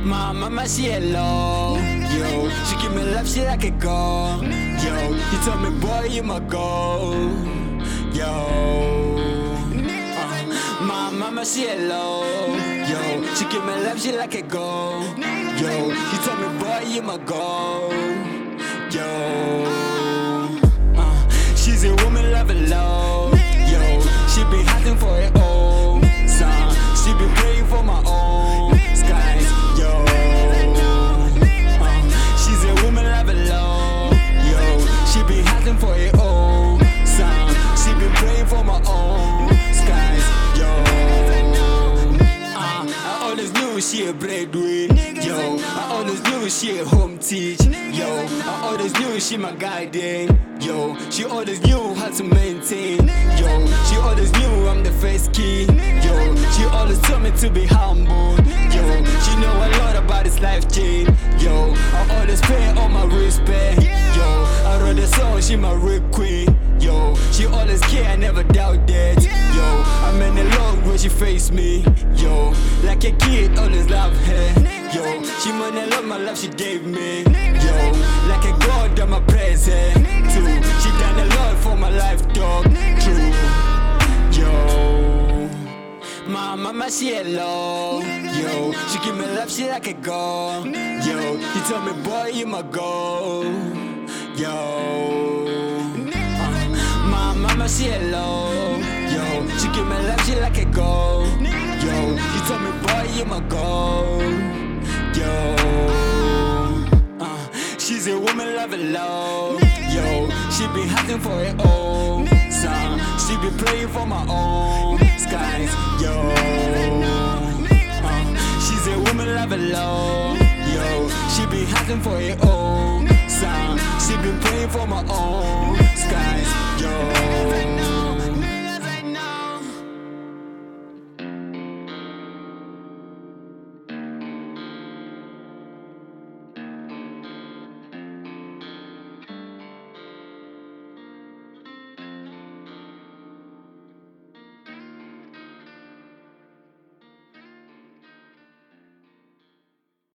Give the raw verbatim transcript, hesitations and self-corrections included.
My mama, she alone. Yo, she give me love, she like a go. Yo, you told me, boy, you my go. Yo, uh, my mama, she alone. Yo, she give me love, she like a go. Yo, you told me, boy, you my go. Yo, uh, she's a woman, love alone. Yo, she be hunting for her own son. She be praying for my own skies. Yo, uh, she's a woman, love alone. Yo, she be hunting for her own son. She be praying for my own skies. Yo, uh, I always knew she a breadwinner. Yo, I always knew she a home teach. Yo, I always knew she my guiding. Yo, she always knew how to maintain. Yo, she always knew I'm the first king. Yo, she always told me to be humble. Yo, she know a lot about this life chain. Yo, I always pay all my respect. Yo, I wrote the song, she my real queen. Yo, she always care, I never doubt that. Yo, I'm in the long when she face me. Yo, like a kid, always love her. Yo, she money love my love she gave me. Yo, like a god, I'm a present too. She done a lot for my life, dog. True. Yo, my mama, she alone. Yo, she give me love, she like a god. Yo, you told me, boy, you my goal. Yo, uh, my mama, she alone. Yo, she give me love, she like a goal. Yo, you told me, boy, you my goal. Yo, uh, she's a woman, love alone. Yo, she be hunting for her own son. She be praying for my own skies. Yo, uh, she's a woman, love alone. Yo, she be hunting for her own son. She be praying for my own